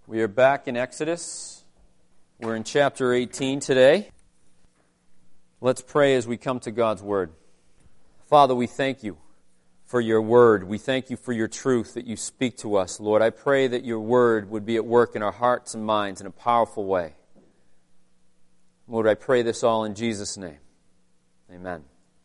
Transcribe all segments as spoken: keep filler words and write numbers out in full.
We are back in Exodus. We're in chapter eighteen today. Let's pray as we come to God's Word. Father, we thank you for your Word. We thank you for your truth that you speak to us, Lord. I pray that your Word would be at work in our hearts and minds in a powerful way. Lord, I pray this all in Jesus' name. Amen.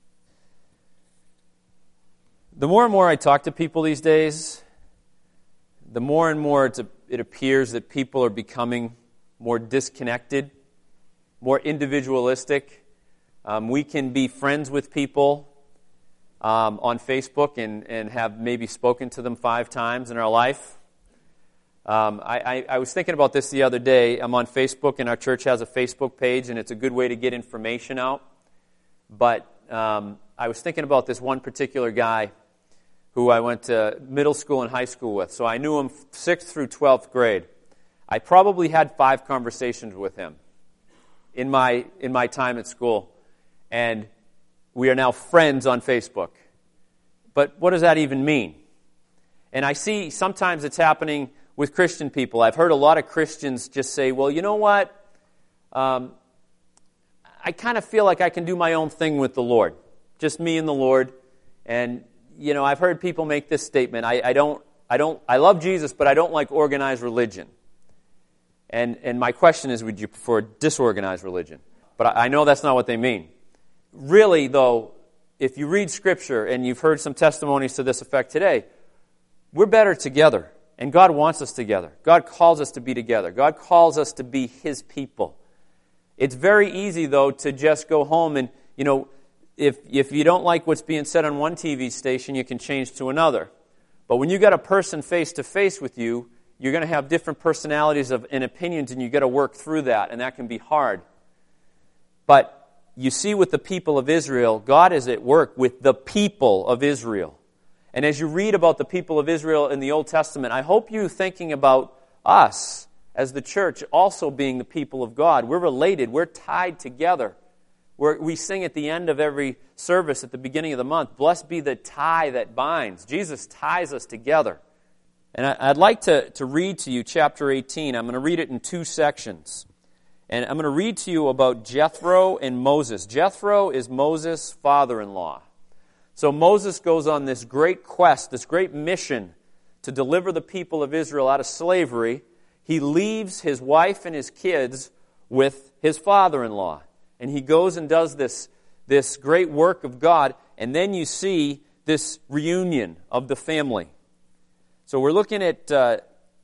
The more and more I talk to people these days, the more and more it's a, it appears that people are becoming more disconnected, more individualistic. Um, we can be friends with people um, on Facebook and, and have maybe spoken to them five times in our life. Um, I, I, I was thinking about this the other day. I'm on Facebook, and our church has a Facebook page, and it's a good way to get information out. But um, I was thinking about this one particular guy who I went to middle school and high school with. So I knew him sixth through twelfth grade. I probably had five conversations with him in my in my time at school. And we are now friends on Facebook. But what does that even mean? And I see sometimes it's happening with Christian people. I've heard a lot of Christians just say, well, you know what? Um, I kind of feel like I can do my own thing with the Lord. Just me and the Lord. And you know, I've heard people make this statement, I, I don't, I don't, I love Jesus, but I don't like organized religion. And and my question is, would you prefer disorganized religion? But I, I know that's not what they mean. Really, though, if you read Scripture, and you've heard some testimonies to this effect today, we're better together. And God wants us together. God calls us to be together. God calls us to be His people. It's very easy, though, to just go home and, you know, If if you don't like what's being said on one T V station, you can change to another. But when you got a person face-to-face with you, you're going to have different personalities of, and opinions, and you got to work through that, and that can be hard. But you see with the people of Israel, God is at work with the people of Israel. And as you read about the people of Israel in the Old Testament, I hope you're thinking about us as the church also being the people of God. We're related. We're tied together. Where we sing at the end of every service at the beginning of the month, blessed be the tie that binds. Jesus ties us together. And I'd like to, to read to you chapter eighteen. I'm going to read it in two sections. And I'm going to read to you about Jethro and Moses. Jethro is Moses' father-in-law. So Moses goes on this great quest, this great mission to deliver the people of Israel out of slavery. He leaves his wife and his kids with his father-in-law. And he goes and does this, this great work of God, and then you see this reunion of the family. So we're looking at uh,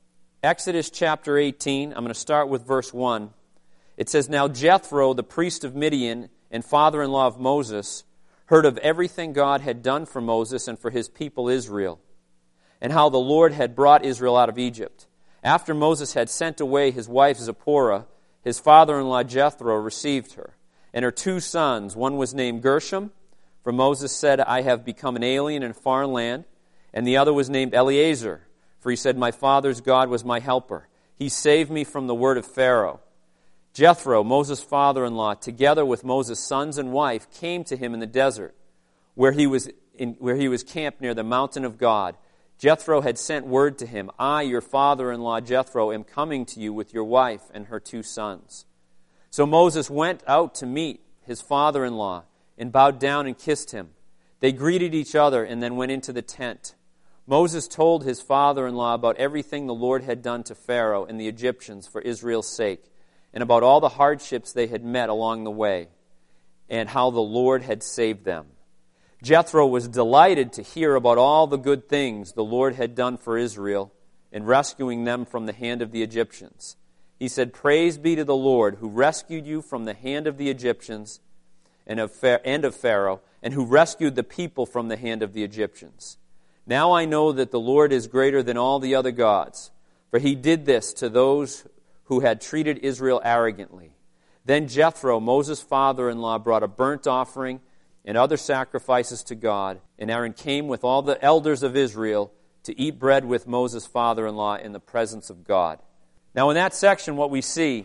Exodus chapter eighteen. I'm going to start with verse one. It says, Now Jethro, the priest of Midian and father-in-law of Moses, heard of everything God had done for Moses and for his people Israel, and how the Lord had brought Israel out of Egypt. After Moses had sent away his wife Zipporah, his father-in-law Jethro received her, and her two sons. One was named Gershom, for Moses said, I have become an alien in a foreign land. And the other was named Eleazar, for he said, My father's God was my helper. He saved me from the word of Pharaoh. Jethro, Moses' father-in-law, together with Moses' sons and wife, came to him in the desert, where he was in, where he was camped near the mountain of God. Jethro had sent word to him, I, your father-in-law Jethro, am coming to you with your wife and her two sons. So Moses went out to meet his father-in-law and bowed down and kissed him. They greeted each other and then went into the tent. Moses told his father-in-law about everything the Lord had done to Pharaoh and the Egyptians for Israel's sake, and about all the hardships they had met along the way, and how the Lord had saved them. Jethro was delighted to hear about all the good things the Lord had done for Israel in rescuing them from the hand of the Egyptians. He said, Praise be to the Lord, who rescued you from the hand of the Egyptians and of Pharaoh, and who rescued the people from the hand of the Egyptians. Now I know that the Lord is greater than all the other gods, for he did this to those who had treated Israel arrogantly. Then Jethro, Moses' father-in-law, brought a burnt offering and other sacrifices to God, and Aaron came with all the elders of Israel to eat bread with Moses' father-in-law in the presence of God. Now in that section what we see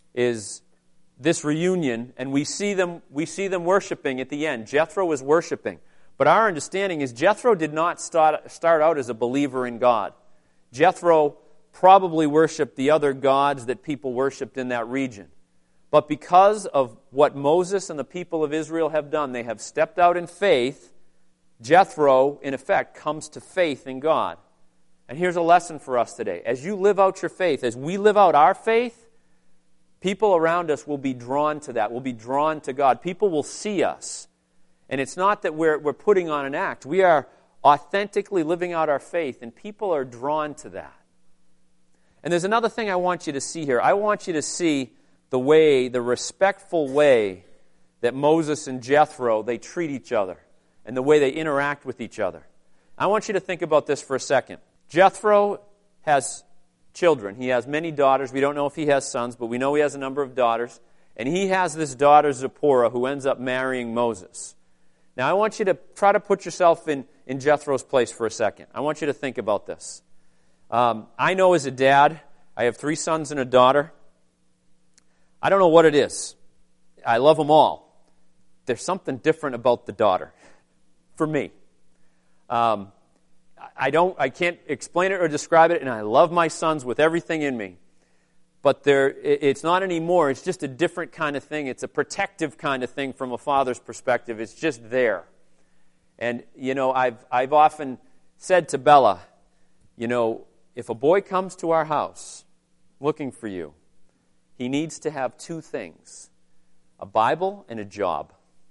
is this reunion, and we see them we see them worshiping at the end. Jethro was worshiping. But our understanding is Jethro did not start, start out as a believer in God. Jethro probably worshiped the other gods that people worshipped in that region. But because of what Moses and the people of Israel have done, they have stepped out in faith. Jethro, in effect, comes to faith in God. And here's a lesson for us today. As you live out your faith, as we live out our faith, people around us will be drawn to that, will be drawn to God. People will see us. And it's not that we're, we're putting on an act. We are authentically living out our faith, and people are drawn to that. And there's another thing I want you to see here. I want you to see the way, the respectful way that Moses and Jethro, they treat each other and the way they interact with each other. I want you to think about this for a second. Jethro has children. He has many daughters. We don't know if he has sons, but we know he has a number of daughters. And he has this daughter, Zipporah, who ends up marrying Moses. Now, I want you to try to put yourself in, in Jethro's place for a second. I want you to think about this. Um, I know as a dad, I have three sons and a daughter. I don't know what it is. I love them all. There's something different about the daughter, for me. Um, I don't. I can't explain it or describe it, and I love my sons with everything in me. But they're, it's not anymore. It's just a different kind of thing. It's a protective kind of thing from a father's perspective. It's just there. And, you know, I've I've often said to Bella, you know, if a boy comes to our house looking for you, he needs to have two things, a Bible and a job.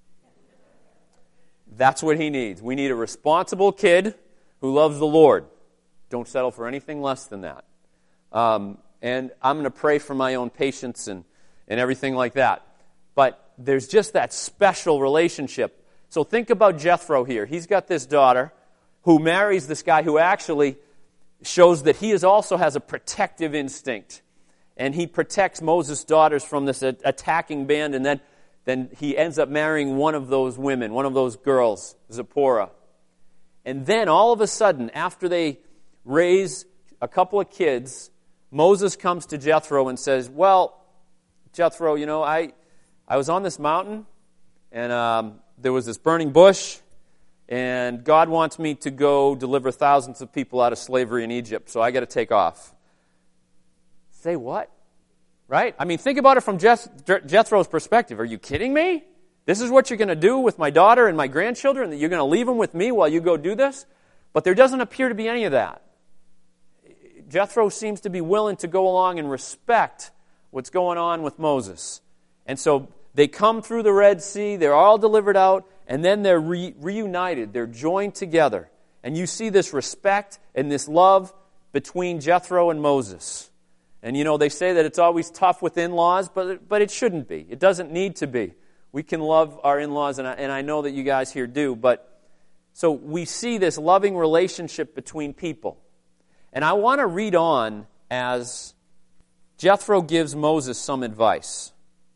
That's what he needs. We need a responsible kid who loves the Lord. Don't settle for anything less than that. Um, and I'm going to pray for my own patience and, and everything like that. But there's just that special relationship. So think about Jethro here. He's got this daughter who marries this guy who actually shows that he is also has a protective instinct. And he protects Moses' daughters from this attacking band, and then, then he ends up marrying one of those women, one of those girls, Zipporah. And then all of a sudden, after they raise a couple of kids, Moses comes to Jethro and says, well, Jethro, you know, I I was on this mountain, and um, there was this burning bush, and God wants me to go deliver thousands of people out of slavery in Egypt, so I got to take off. Say what? Right? I mean, think about it from Jeth- Jethro's perspective. Are you kidding me? This is what you're going to do with my daughter and my grandchildren? That you're going to leave them with me while you go do this? But there doesn't appear to be any of that. Jethro seems to be willing to go along and respect what's going on with Moses. And so they come through the Red Sea, they're all delivered out, and then they're re- reunited. They're joined together. And you see this respect and this love between Jethro and Moses. And, you know, they say that it's always tough with in-laws, but it, but it shouldn't be. It doesn't need to be. We can love our in-laws, and I, and I know that you guys here do. But so we see this loving relationship between people. And I want to read on as Jethro gives Moses some advice.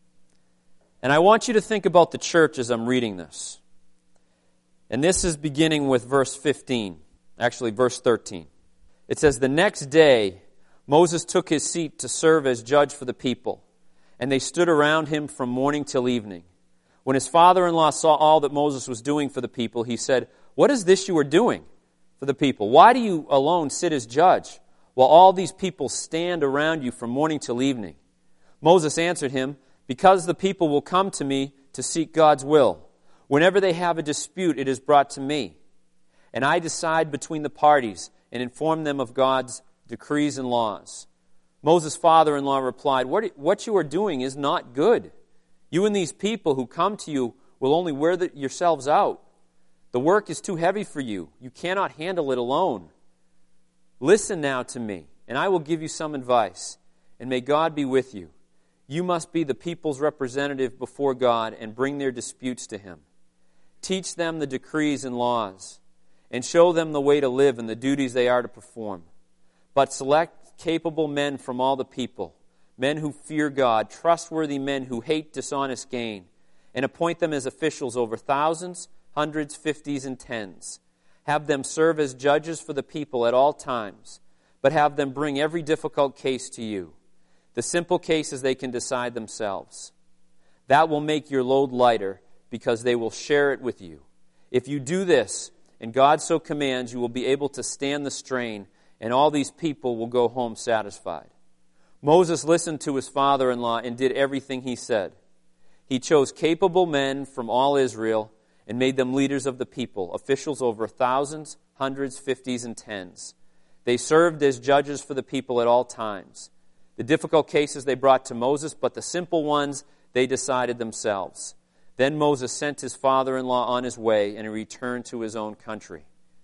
And I want you to think about the church as I'm reading this. And this is beginning with verse fifteen. Actually, verse thirteen. It says, the next day Moses took his seat to serve as judge for the people, and they stood around him from morning till evening. When his father-in-law saw all that Moses was doing for the people, he said, what is this you are doing for the people? Why do you alone sit as judge, while all these people stand around you from morning till evening? Moses answered him, because the people will come to me to seek God's will. Whenever they have a dispute, it is brought to me. And I decide between the parties and inform them of God's decrees and laws. Moses' father-in-law replied, what, what you are doing is not good. You and these people who come to you will only wear the, yourselves out. The work is too heavy for you. You cannot handle it alone. Listen now to me, and I will give you some advice, and may God be with you. You must be the people's representative before God and bring their disputes to Him. Teach them the decrees and laws, and show them the way to live and the duties they are to perform. But select capable men from all the people, men who fear God, trustworthy men who hate dishonest gain, and appoint them as officials over thousands, hundreds, fifties, and tens. Have them serve as judges for the people at all times, but have them bring every difficult case to you. The simple cases they can decide themselves. That will make your load lighter, because they will share it with you. If you do this, and God so commands, you will be able to stand the strain and all these people will go home satisfied. Moses listened to his father-in-law and did everything he said. He chose capable men from all Israel and made them leaders of the people, officials over thousands, hundreds, fifties, and tens. They served as judges for the people at all times. The difficult cases they brought to Moses, but the simple ones they decided themselves. Then Moses sent his father-in-law on his way, and he returned to his own country.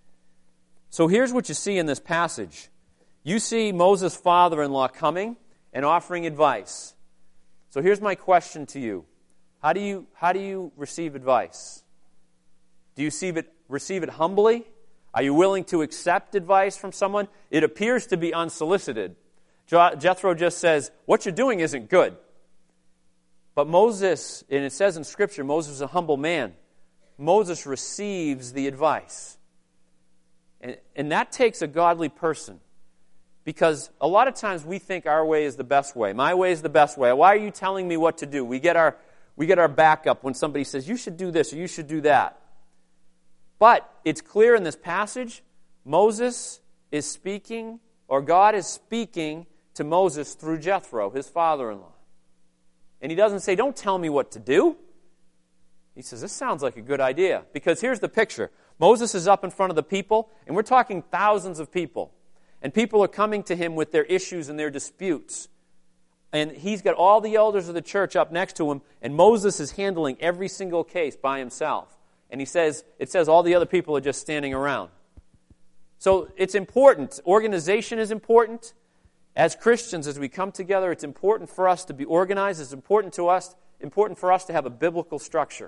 So here's what you see in this passage. You see Moses' father-in-law coming and offering advice. So here's my question to you. How do you, how do you receive advice? Do you receive it, receive it humbly? Are you willing to accept advice from someone? It appears to be unsolicited. Jethro just says, what you're doing isn't good. But Moses, and it says in Scripture, Moses is a humble man. Moses receives the advice. And, and that takes a godly person. Because a lot of times we think our way is the best way. My way is the best way. Why are you telling me what to do? We get our, we get our back up when somebody says, you should do this or you should do that. But it's clear in this passage, Moses is speaking, or God is speaking to Moses through Jethro, his father-in-law. And he doesn't say, don't tell me what to do. He says, this sounds like a good idea. Because here's the picture. Moses is up in front of the people, and we're talking thousands of people. And people are coming to him with their issues and their disputes. And he's got all the elders of the church up next to him, and Moses is handling every single case by himself. And he says, it says all the other people are just standing around. So it's important. Organization is important. As Christians, as we come together, it's important for us to be organized. It's important to us, important for us to have a biblical structure.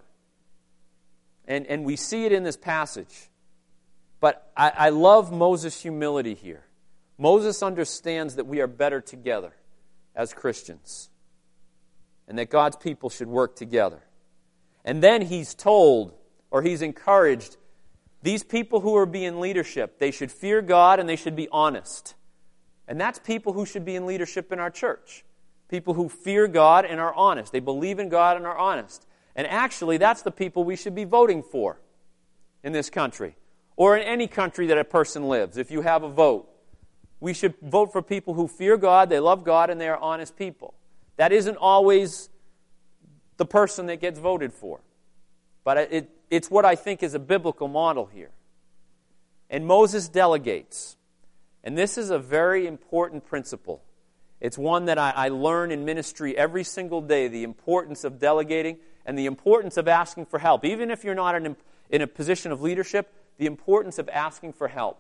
And, and we see it in this passage. But I, I love Moses' humility here. Moses understands that we are better together as Christians. And that God's people should work together. And then he's told, or he's encouraged, these people who are being leadership, they should fear God and they should be honest. And that's people who should be in leadership in our church. People who fear God and are honest. They believe in God and are honest. And actually, that's the people we should be voting for in this country. Or in any country that a person lives, if you have a vote. We should vote for people who fear God, they love God, and they are honest people. That isn't always the person that gets voted for. But it, it's what I think is a biblical model here. And Moses delegates. And this is a very important principle. It's one that I, I learn in ministry every single day, the importance of delegating and the importance of asking for help. Even if you're not in, in a position of leadership, the importance of asking for help.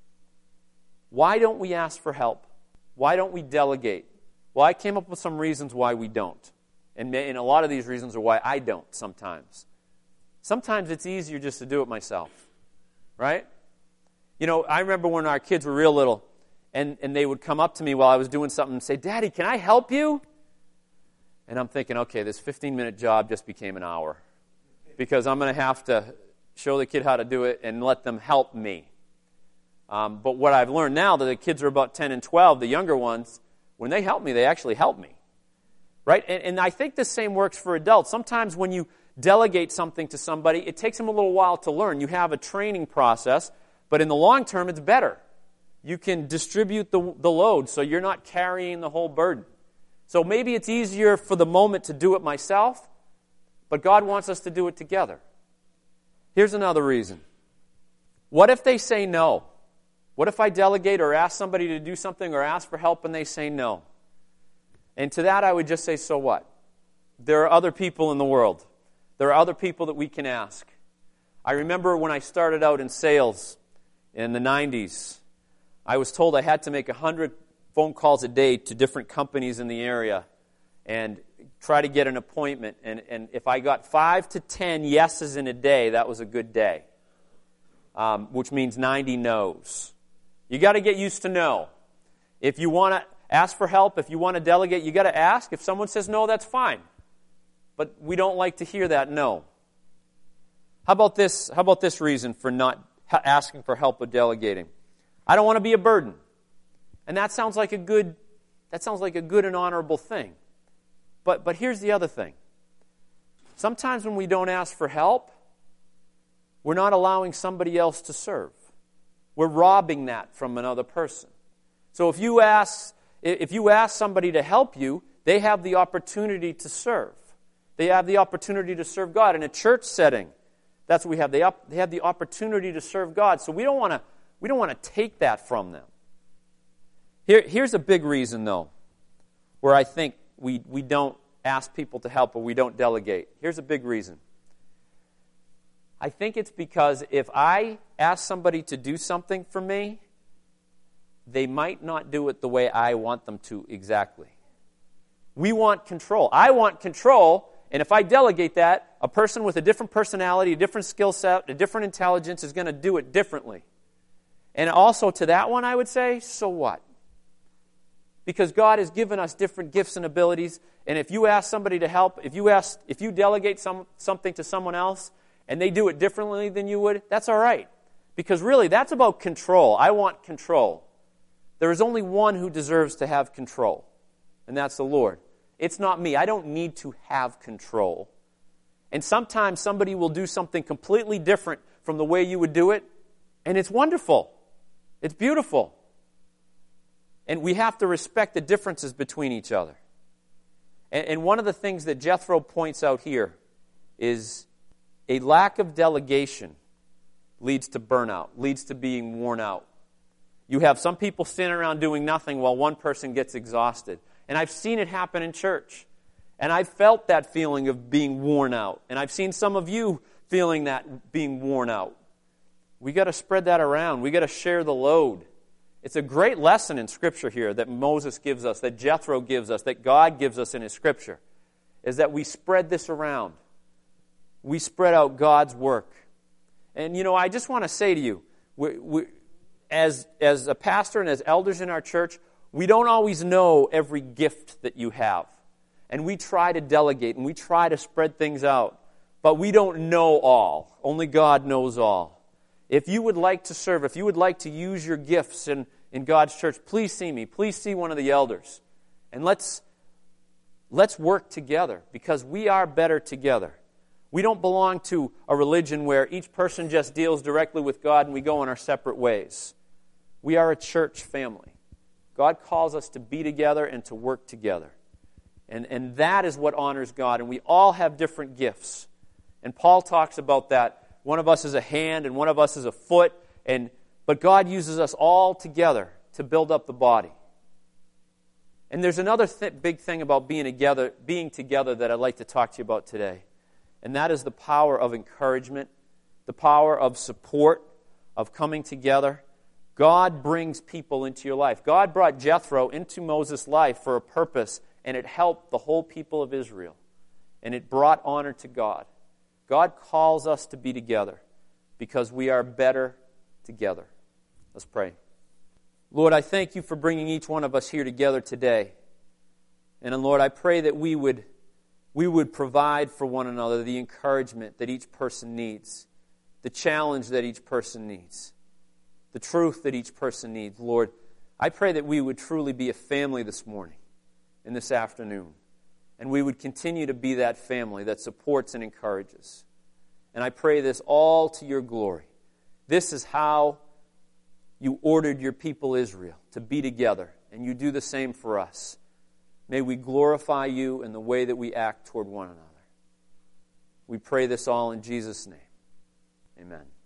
Why don't we ask for help? Why don't we delegate? Well, I came up with some reasons why we don't. And, and a lot of these reasons are why I don't sometimes. Sometimes it's easier just to do it myself. Right? You know, I remember when our kids were real little, and, and they would come up to me while I was doing something and say, Daddy, can I help you? And I'm thinking, okay, this fifteen-minute job just became an hour. Because I'm going to have to show the kid how to do it and let them help me. Um, but what I've learned now that the kids are about ten and twelve, the younger ones, when they help me, they actually help me. Right? And, and I think the same works for adults. Sometimes when you delegate something to somebody, it takes them a little while to learn. You have a training process. But in the long term, it's better. You can distribute the, the load so you're not carrying the whole burden. So maybe it's easier for the moment to do it myself, but God wants us to do it together. Here's another reason. What if they say no? What if I delegate or ask somebody to do something or ask for help and they say no? And to that I would just say, so what? There are other people in the world. There are other people that we can ask. I remember when I started out in sales in the nineties, I was told I had to make one hundred phone calls a day to different companies in the area and try to get an appointment. And, and if I got five to ten yeses in a day, that was a good day, um, which means ninety no's. You got to get used to no. If you want to ask for help, if you want to delegate, you got to ask. If someone says no, that's fine. But we don't like to hear that no. How about this? How about this reason for not asking for help with delegating? I don't want to be a burden. And that sounds like a good that sounds like a good and honorable thing. But but here's the other thing. Sometimes when we don't ask for help, we're not allowing somebody else to serve. We're robbing that from another person. So if you ask, if you ask somebody to help you, they have the opportunity to serve. They have the opportunity to serve God. In a church setting, that's what we have. They, up, they have the opportunity to serve God. So we don't want to we don't want to take that from them. Here, here's a big reason, though, where I think we, we don't ask people to help or we don't delegate. Here's a big reason. I think it's because if I ask somebody to do something for me, they might not do it the way I want them to exactly. We want control. I want control, and if I delegate that, a person with a different personality, a different skill set, a different intelligence is going to do it differently. And also to that one, I would say, so what? Because God has given us different gifts and abilities, and if you ask somebody to help, if you ask, if you delegate some, something to someone else, and they do it differently than you would, that's all right. Because really, that's about control. I want control. There is only one who deserves to have control, and that's the Lord. It's not me. I don't need to have control. And sometimes somebody will do something completely different from the way you would do it, and it's wonderful. It's beautiful. And we have to respect the differences between each other. And, and one of the things that Jethro points out here is a lack of delegation leads to burnout, leads to being worn out. You have some people standing around doing nothing while one person gets exhausted. And I've seen it happen in church. And I've felt that feeling of being worn out. And I've seen some of you feeling that being worn out. We got to spread that around. We got to share the load. It's a great lesson in Scripture here that Moses gives us, that Jethro gives us, that God gives us in His Scripture, is that we spread this around. We spread out God's work. And, you know, I just want to say to you, we, we, as, as a pastor and as elders in our church, we don't always know every gift that you have. And we try to delegate and we try to spread things out. But we don't know all. Only God knows all. If you would like to serve, if you would like to use your gifts in, in God's church, please see me. Please see one of the elders. And let's, let's work together because we are better together. We don't belong to a religion where each person just deals directly with God and we go in our separate ways. We are a church family. God calls us to be together and to work together. And, and that is what honors God. And we all have different gifts. And Paul talks about that. One of us is a hand and one of us is a foot. And but God uses us all together to build up the body. And there's another th- big thing about being together, being together that I'd like to talk to you about today. And that is the power of encouragement, the power of support, of coming together. God brings people into your life. God brought Jethro into Moses' life for a purpose, and it helped the whole people of Israel. And it brought honor to God. God calls us to be together because we are better together. Let's pray. Lord, I thank you for bringing each one of us here together today. And Lord, I pray that we would We would provide for one another the encouragement that each person needs, the challenge that each person needs, the truth that each person needs. Lord, I pray that we would truly be a family this morning and this afternoon, and we would continue to be that family that supports and encourages. And I pray this all to your glory. This is how you ordered your people Israel to be together, and you do the same for us. May we glorify you in the way that we act toward one another. We pray this all in Jesus' name. Amen.